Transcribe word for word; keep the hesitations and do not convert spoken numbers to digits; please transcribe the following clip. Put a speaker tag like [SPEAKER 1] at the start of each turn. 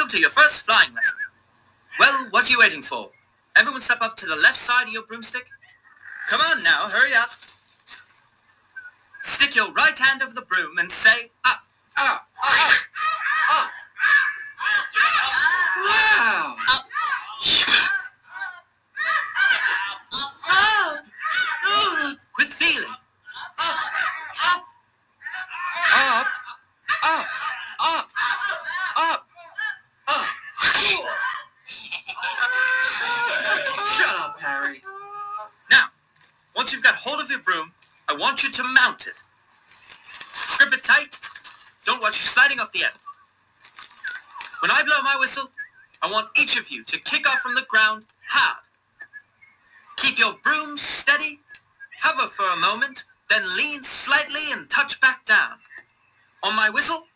[SPEAKER 1] Welcome to your first flying lesson. Well, what are you waiting for? Everyone step up to the left side of your broomstick. Come on now, hurry up. Stick your right hand over the broom and say up.
[SPEAKER 2] Up, up, up. Wow.
[SPEAKER 1] Up.
[SPEAKER 2] Up. Ugh.
[SPEAKER 1] With feeling.
[SPEAKER 2] Up, up. Up, up, up, up, up. Shut up, Harry.
[SPEAKER 1] Now, once you've got hold of your broom, I want you to mount it. Grip it tight. Don't watch you sliding off the end. When I blow my whistle, I want each of you to kick off from the ground hard. Keep your broom steady, hover for a moment, then lean slightly and touch back down. On my whistle,